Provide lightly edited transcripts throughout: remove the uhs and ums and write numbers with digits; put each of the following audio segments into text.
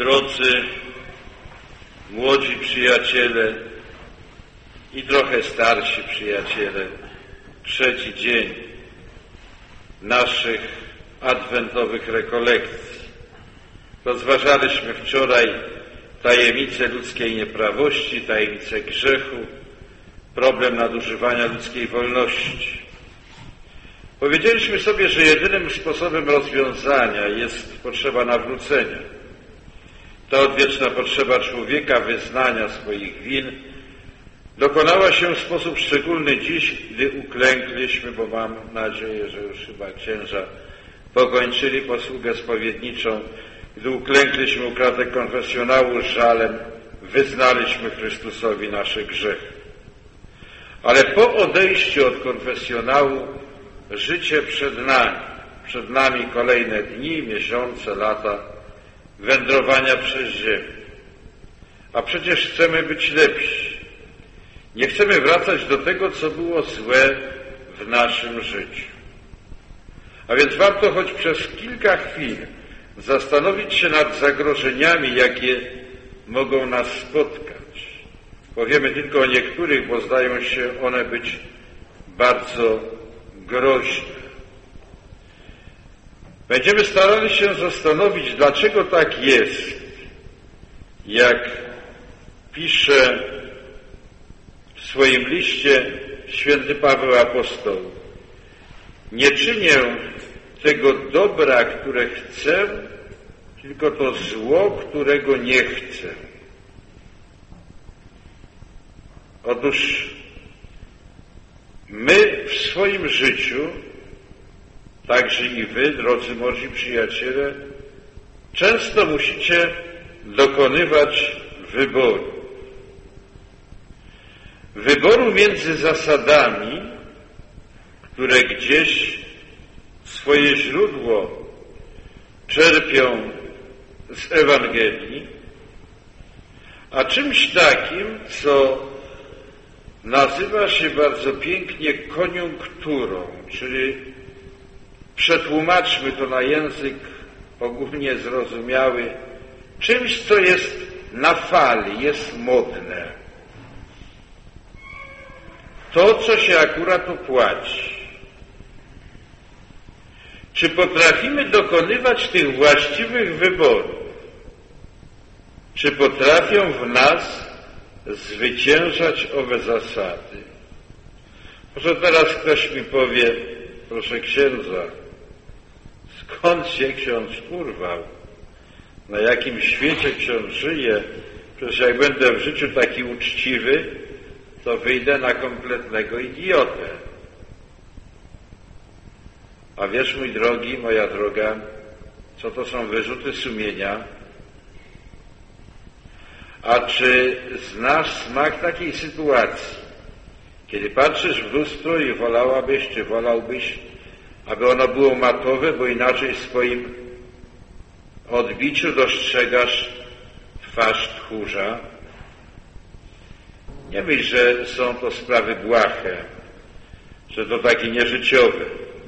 Drodzy młodzi przyjaciele i trochę starsi przyjaciele, trzeci dzień naszych adwentowych rekolekcji. Rozważaliśmy wczoraj tajemnicę ludzkiej nieprawości, tajemnicę grzechu, problem nadużywania ludzkiej wolności. Powiedzieliśmy sobie, że jedynym sposobem rozwiązania jest potrzeba nawrócenia. Ta odwieczna potrzeba człowieka wyznania swoich win dokonała się w sposób szczególny dziś, gdy uklękliśmy, bo mam nadzieję, że już chyba księża pokończyli posługę spowiedniczą, gdy uklękliśmy u kratek konfesjonału z żalem, wyznaliśmy Chrystusowi nasze grzechy. Ale po odejściu od konfesjonału życie przed nami kolejne dni, miesiące, lata wędrowania przez ziemię. A przecież chcemy być lepsi. Nie chcemy wracać do tego, co było złe w naszym życiu. A więc warto choć przez kilka chwil zastanowić się nad zagrożeniami, jakie mogą nas spotkać. Powiemy tylko o niektórych, bo zdają się one być bardzo groźne. Będziemy starali się zastanowić, dlaczego tak jest, jak pisze w swoim liście święty Paweł Apostoł. Nie czynię tego dobra, które chcę, tylko to zło, którego nie chcę. Otóż my w swoim życiu, także i wy, drodzy młodzi przyjaciele, często musicie dokonywać wyboru. Wyboru między zasadami, które gdzieś swoje źródło czerpią z Ewangelii, a czymś takim, co nazywa się bardzo pięknie koniunkturą, czyli przetłumaczmy to na język ogólnie zrozumiały, czymś, co jest na fali, jest modne. To, co się akurat opłaci. Czy potrafimy dokonywać tych właściwych wyborów? Czy potrafią w nas zwyciężać owe zasady? Może teraz ktoś mi powie, proszę księdza, skąd się ksiądz urwał? Na jakim świecie ksiądz żyje? Przecież jak będę w życiu taki uczciwy, to wyjdę na kompletnego idiotę. A wiesz, mój drogi, moja droga, co to są wyrzuty sumienia? A czy znasz smak takiej sytuacji, kiedy patrzysz w lustro i wolałabyś, czy wolałbyś, aby ono było matowe, bo inaczej w swoim odbiciu dostrzegasz twarz tchórza? Nie myśl, że są to sprawy błahe, że to takie nieżyciowe.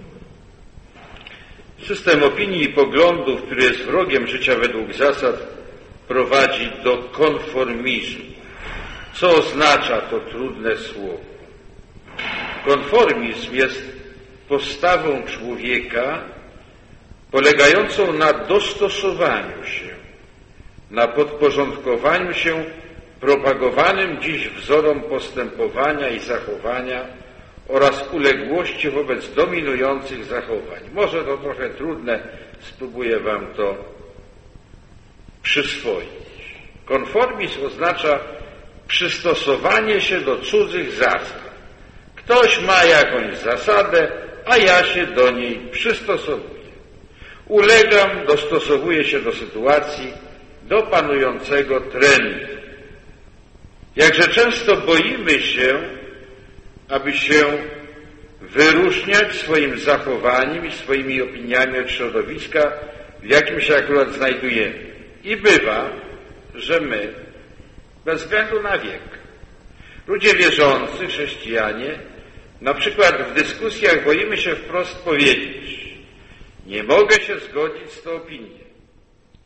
System opinii i poglądów, który jest wrogiem życia według zasad, prowadzi do konformizmu. Co oznacza to trudne słowo? Konformizm jest postawą człowieka polegającą na dostosowaniu się, na podporządkowaniu się propagowanym dziś wzorom postępowania i zachowania oraz uległości wobec dominujących zachowań. Może to trochę trudne, spróbuję wam to przyswoić. Konformizm oznacza przystosowanie się do cudzych zasad. Ktoś ma jakąś zasadę, a ja się do niej przystosowuję. Ulegam, dostosowuję się do sytuacji, do panującego trendu. Jakże często boimy się, aby się wyróżniać swoim zachowaniem i swoimi opiniami od środowiska, w jakim się akurat znajdujemy. I bywa, że my, bez względu na wiek, ludzie wierzący, chrześcijanie, na przykład w dyskusjach boimy się wprost powiedzieć: nie mogę się zgodzić z tą opinią.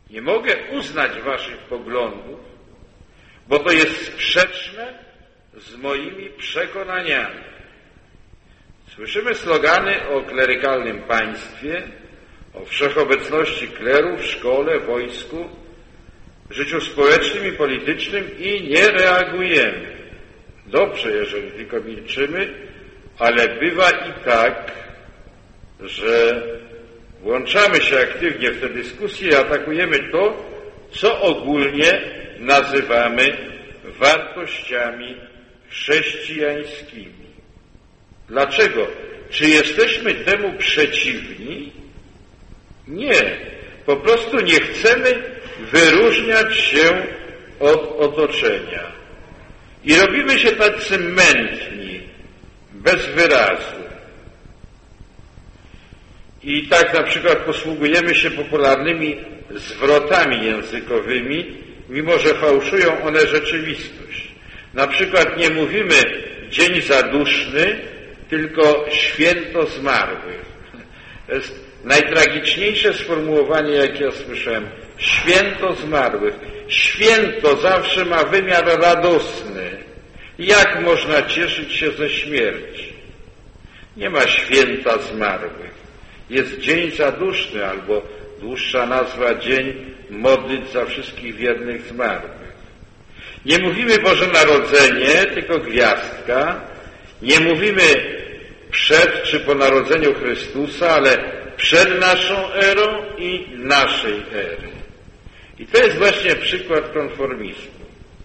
Nie mogę uznać waszych poglądów, bo to jest sprzeczne z moimi przekonaniami. Słyszymy slogany o klerykalnym państwie, o wszechobecności kleru w szkole, wojsku, w życiu społecznym i politycznym i nie reagujemy. Dobrze, jeżeli tylko milczymy, ale bywa i tak, że włączamy się aktywnie w tę dyskusję i atakujemy to, co ogólnie nazywamy wartościami chrześcijańskimi. Dlaczego? Czy jesteśmy temu przeciwni? Nie. Po prostu nie chcemy wyróżniać się od otoczenia. I robimy się tacy mętni, bez wyrazu. I tak na przykład posługujemy się popularnymi zwrotami językowymi, mimo że fałszują one rzeczywistość. Na przykład nie mówimy dzień zaduszny, tylko święto zmarłych. To jest najtragiczniejsze sformułowanie, jakie ja słyszałem. Święto zmarłych. Święto zawsze ma wymiar radosny. Jak można cieszyć się ze śmierci? Nie ma święta zmarłych. Jest dzień zaduszny, albo dłuższa nazwa dzień modlitw za wszystkich wiernych zmarłych. Nie mówimy Boże Narodzenie, tylko gwiazdka. Nie mówimy przed czy po narodzeniu Chrystusa, ale przed naszą erą i naszej ery. I to jest właśnie przykład konformizmu.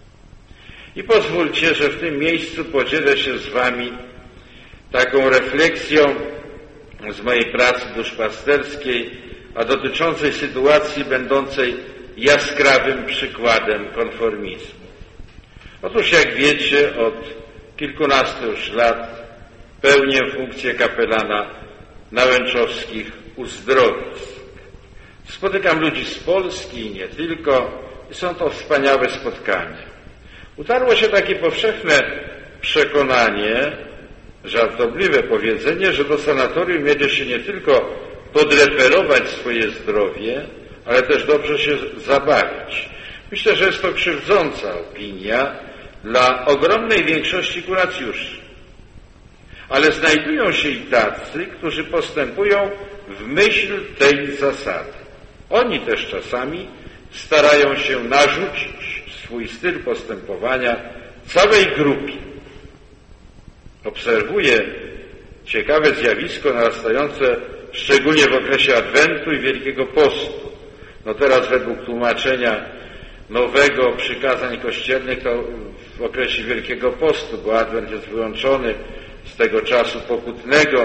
I pozwólcie, że w tym miejscu podzielę się z wami taką refleksją z mojej pracy duszpasterskiej, a dotyczącej sytuacji będącej jaskrawym przykładem konformizmu. Otóż, jak wiecie, od kilkunastu już lat pełnię funkcję kapelana nałęczowskich uzdrowisk. Spotykam ludzi z Polski i nie tylko, i są to wspaniałe spotkania. Utarło się takie powszechne przekonanie, żartobliwe powiedzenie, że do sanatorium jedzie się nie tylko podreperować swoje zdrowie, ale też dobrze się zabawić. Myślę, że jest to krzywdząca opinia dla ogromnej większości kuracjuszy. Ale znajdują się i tacy, którzy postępują w myśl tej zasady. Oni też czasami starają się narzucić swój styl postępowania całej grupie. Obserwuję ciekawe zjawisko narastające szczególnie w okresie Adwentu i Wielkiego Postu. No teraz według tłumaczenia nowego przykazań kościelnych to w okresie Wielkiego Postu, bo Adwent jest wyłączony z tego czasu pokutnego.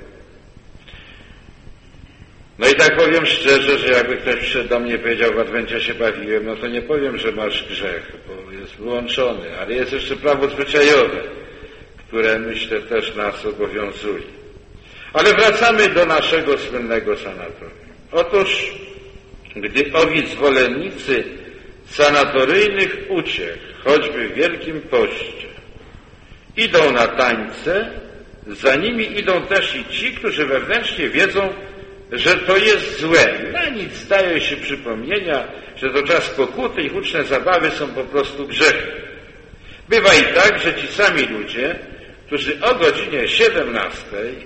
No i tak powiem szczerze, że jakby ktoś przyszedł do mnie i powiedział, w Adwencie się bawiłem, no to nie powiem, że masz grzech, bo jest wyłączony, ale jest jeszcze prawo zwyczajowe, które myślę też nas obowiązuje. Ale wracamy do naszego słynnego sanatorium. Otóż, gdy owi zwolennicy sanatoryjnych uciech, choćby w Wielkim Poście, idą na tańce, za nimi idą też i ci, którzy wewnętrznie wiedzą, że to jest złe. Na nic zdają się przypomnienia, że to czas pokuty i huczne zabawy są po prostu grzechem. Bywa i tak, że ci sami ludzie, którzy o godzinie 17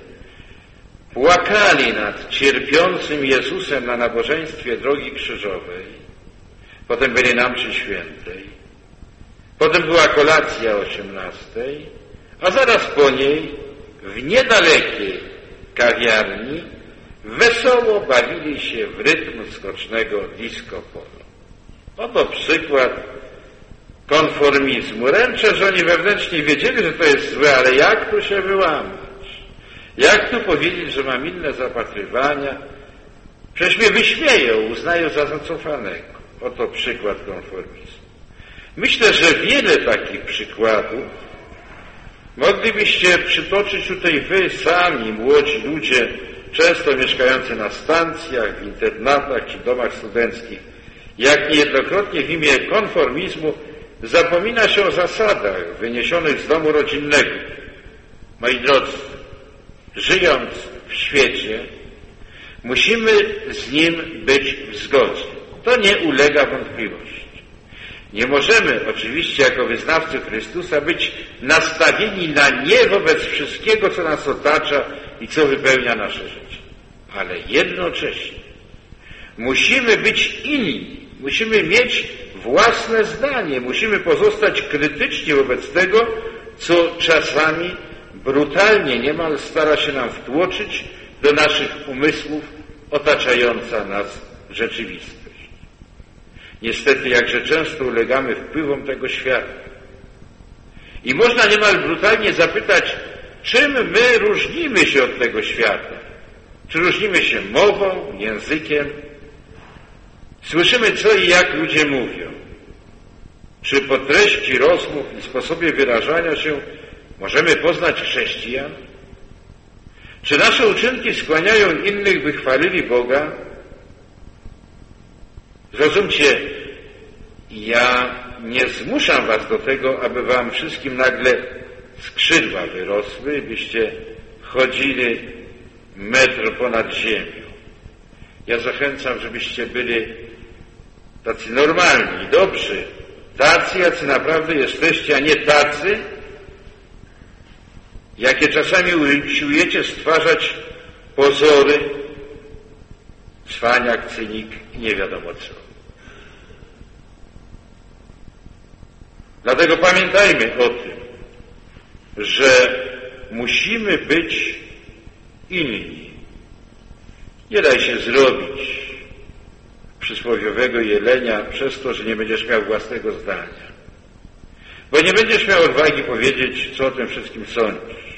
płakali nad cierpiącym Jezusem na nabożeństwie Drogi Krzyżowej, potem byli na mszy świętej, potem była kolacja o 18, a zaraz po niej w niedalekiej kawiarni wesoło bawili się w rytm skocznego disco polo. Oto przykład konformizmu. Ręczę, że oni wewnętrznie wiedzieli, że to jest złe, ale jak tu się wyłamać? Jak tu powiedzieć, że mam inne zapatrywania? Przecież mnie wyśmieją, uznają za zacofanego. Oto przykład konformizmu. Myślę, że wiele takich przykładów moglibyście przytoczyć tutaj wy sami, młodzi ludzie, często mieszkający na stacjach, w internatach czy domach studenckich, jak niejednokrotnie w imię konformizmu zapomina się o zasadach wyniesionych z domu rodzinnego. Moi drodzy, żyjąc w świecie, musimy z nim być w zgodzie. To nie ulega wątpliwości. Nie możemy oczywiście jako wyznawcy Chrystusa być nastawieni na nie wobec wszystkiego, co nas otacza i co wypełnia nasze życie. Ale jednocześnie musimy być inni, musimy mieć własne zdanie, musimy pozostać krytyczni wobec tego, co czasami brutalnie niemal stara się nam wtłoczyć do naszych umysłów otaczająca nas rzeczywistość. Niestety, jakże często ulegamy wpływom tego świata. I można niemal brutalnie zapytać, czym my różnimy się od tego świata? Czy różnimy się mową, językiem? Słyszymy, co i jak ludzie mówią. Czy po treści rozmów i sposobie wyrażania się możemy poznać chrześcijan? Czy nasze uczynki skłaniają innych, by chwalili Boga? Zrozumcie, ja nie zmuszam was do tego, aby wam wszystkim nagle skrzydła wyrosły, byście chodzili metr ponad ziemią. Ja zachęcam, żebyście byli tacy normalni, dobrzy, tacy, jacy naprawdę jesteście, a nie tacy, jakie czasami usiłujecie stwarzać pozory, cwaniak, cynik i nie wiadomo co. Dlatego pamiętajmy o tym, że musimy być inni. Nie daj się zrobić przysłowiowego jelenia przez to, że nie będziesz miał własnego zdania. Bo nie będziesz miał odwagi powiedzieć, co o tym wszystkim sądzisz.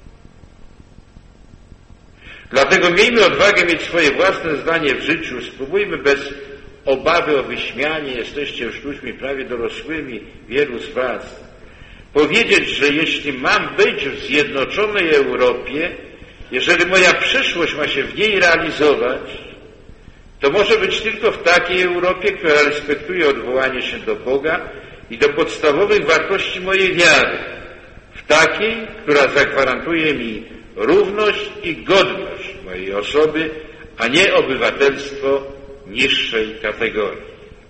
Dlatego miejmy odwagę mieć swoje własne zdanie w życiu. Spróbujmy bez obawy o wyśmianie, jesteście już ludźmi prawie dorosłymi, wielu z was, powiedzieć, że jeśli mam być w zjednoczonej Europie, jeżeli moja przyszłość ma się w niej realizować, to może być tylko w takiej Europie, która respektuje odwołanie się do Boga i do podstawowych wartości mojej wiary. W takiej, która zagwarantuje mi równość i godność mojej osoby, a nie obywatelstwo niższej kategorii.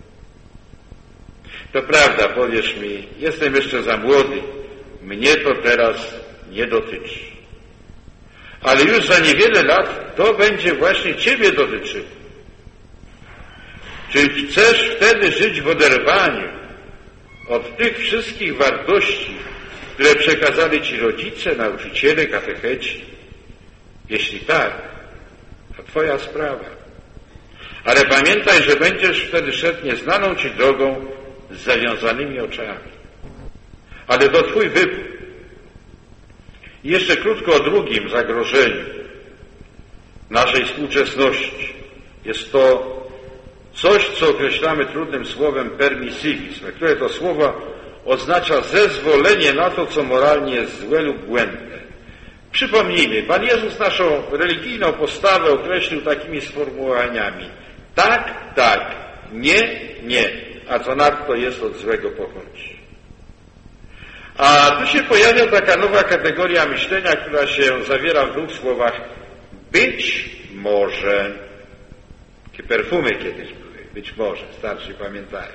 To prawda, powiesz mi, jestem jeszcze za młody, mnie to teraz nie dotyczy. Ale już za niewiele lat to będzie właśnie ciebie dotyczyło. Czy chcesz wtedy żyć w oderwaniu od tych wszystkich wartości, które przekazali ci rodzice, nauczyciele, katecheci? Jeśli tak, to twoja sprawa. Ale pamiętaj, że będziesz wtedy szedł nieznaną ci drogą z zawiązanymi oczami. Ale to twój wybór. I jeszcze krótko o drugim zagrożeniu naszej współczesności. Jest to coś, co określamy trudnym słowem permisywizm, które to słowo oznacza zezwolenie na to, co moralnie jest złe lub błędne. Przypomnijmy, Pan Jezus naszą religijną postawę określił takimi sformułowaniami: tak, tak, nie, nie, a co nadto jest od złego pochodzi. A tu się pojawia taka nowa kategoria myślenia, która się zawiera w dwóch słowach: być może. Takie perfumy kiedyś były, być może, starsi pamiętają.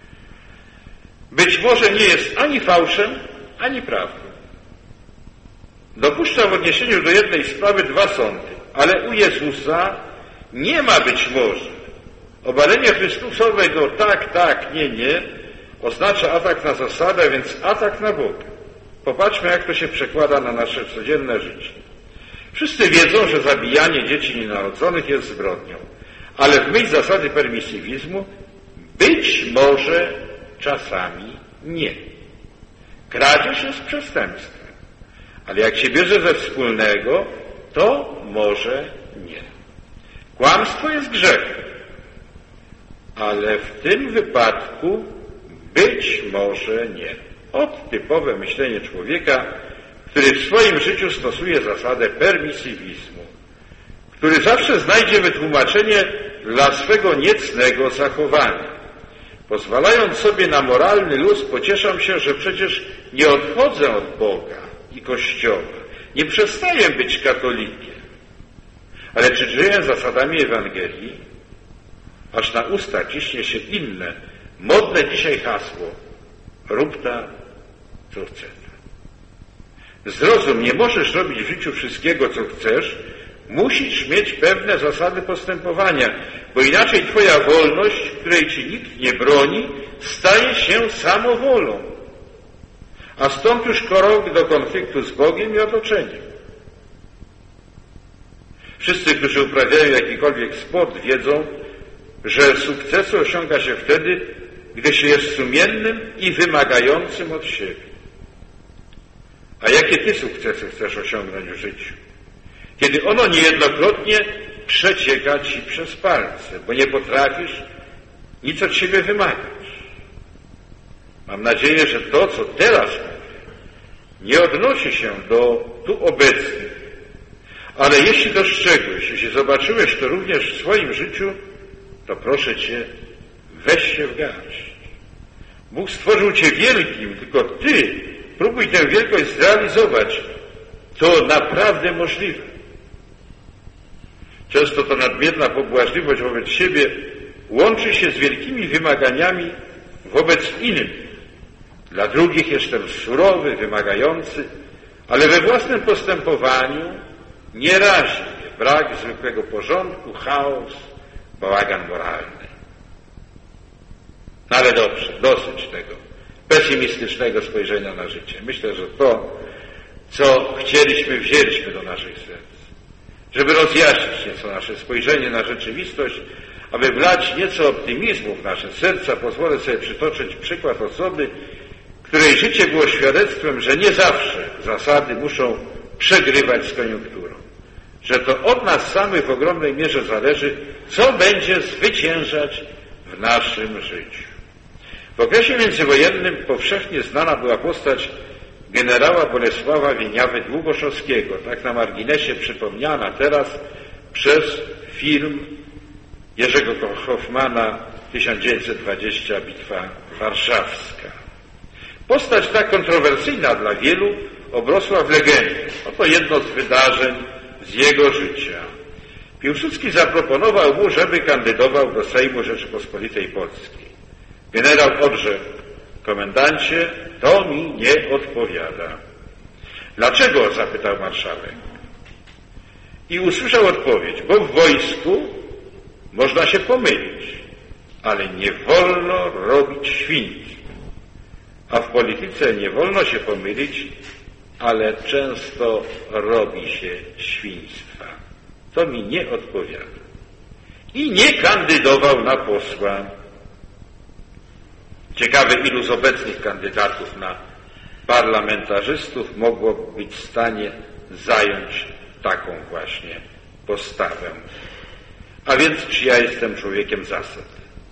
Być może nie jest ani fałszem, ani prawdą. Dopuszczam w odniesieniu do jednej sprawy dwa sądy, ale u Jezusa nie ma być może. Obalenie Chrystusowego tak, tak, nie, nie oznacza atak na zasadę, więc atak na Boga. Popatrzmy, jak to się przekłada na nasze codzienne życie. Wszyscy wiedzą, że zabijanie dzieci nienarodzonych jest zbrodnią, ale w myśl zasady permisywizmu być może czasami nie. Kradzież jest przestępstwem, ale jak się bierze ze wspólnego, to może nie. Kłamstwo jest grzechem, ale w tym wypadku być może nie. Ot typowe myślenie człowieka, który w swoim życiu stosuje zasadę permisywizmu, który zawsze znajdzie wytłumaczenie dla swego niecnego zachowania. Pozwalając sobie na moralny luz, pocieszam się, że przecież nie odchodzę od Boga i Kościoła. Nie przestaję być katolikiem. Ale czy żyję zasadami Ewangelii? aż na usta ciśnie się inne, modne dzisiaj hasło: rób ta, co chce. Zrozum, nie możesz robić w życiu wszystkiego, co chcesz, musisz mieć pewne zasady postępowania, bo inaczej twoja wolność, której ci nikt nie broni, staje się samowolą. A stąd już krok do konfliktu z Bogiem i otoczeniem. Wszyscy, którzy uprawiają jakikolwiek sport, wiedzą, że sukcesu osiąga się wtedy, gdy się jest sumiennym i wymagającym od siebie. A jakie ty sukcesy chcesz osiągnąć w życiu? Kiedy ono niejednokrotnie przecieka ci przez palce, bo nie potrafisz nic od siebie wymagać. Mam nadzieję, że to, co teraz mówię, nie odnosi się do tu obecnych, ale jeśli dostrzegłeś, jeśli zobaczyłeś to również w swoim życiu, to proszę cię, weź się w garść. Bóg stworzył cię wielkim, tylko ty próbuj tę wielkość zrealizować. To naprawdę możliwe. Często to nadmierna pobłażliwość wobec siebie łączy się z wielkimi wymaganiami wobec innych. Dla drugich jestem surowy, wymagający, ale we własnym postępowaniu nie razi mnie brak zwykłego porządku, chaos, bałagan moralny. No ale dobrze, dosyć tego pesymistycznego spojrzenia na życie. Myślę, że to, co chcieliśmy, wzięliśmy do naszych serc. Żeby rozjaśnić nieco nasze spojrzenie na rzeczywistość, aby wlać nieco optymizmu w nasze serca, pozwolę sobie przytoczyć przykład osoby, której życie było świadectwem, że nie zawsze zasady muszą przegrywać z koniunkturą. Że to od nas samych w ogromnej mierze zależy, co będzie zwyciężać w naszym życiu. W okresie międzywojennym powszechnie znana była postać generała Bolesława Wieniawy-Długoszowskiego, tak na marginesie przypomniana teraz przez film Jerzego Hoffmana 1920 Bitwa Warszawska. Postać tak kontrowersyjna dla wielu obrosła w legendę. Oto jedno z wydarzeń z jego życia. Piłsudski zaproponował mu, żeby kandydował do Sejmu Rzeczypospolitej Polskiej. Generał odrzekł: komendancie, to mi nie odpowiada. Dlaczego? Zapytał marszałek. I usłyszał odpowiedź: bo w wojsku można się pomylić, ale nie wolno robić świństw. A w polityce nie wolno się pomylić, ale często robi się świństwa. To mi nie odpowiada. I nie kandydował na posła. Ciekawe, ilu z obecnych kandydatów na parlamentarzystów mogło być w stanie zająć taką właśnie postawę. A więc, czy ja jestem człowiekiem zasad?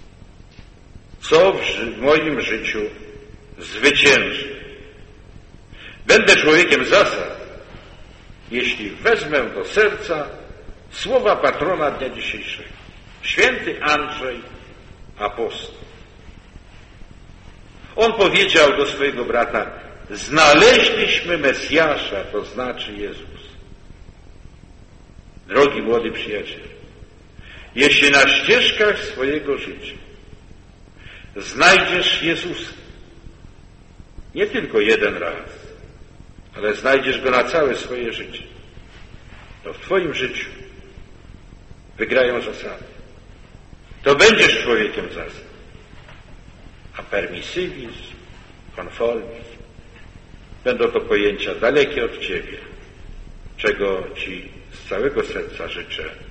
Co w moim życiu zwycięży? Będę człowiekiem zasad, jeśli wezmę do serca słowa patrona dnia dzisiejszego. Święty Andrzej Apostoł. On powiedział do swojego brata: znaleźliśmy Mesjasza, to znaczy Jezus. Drogi młody przyjacielu, jeśli na ścieżkach swojego życia znajdziesz Jezusa, nie tylko jeden raz, ale znajdziesz Go na całe swoje życie, to w twoim życiu wygrają zasady. To będziesz człowiekiem zasad. A permisywizm, konformizm będą to pojęcia dalekie od ciebie, czego ci z całego serca życzę.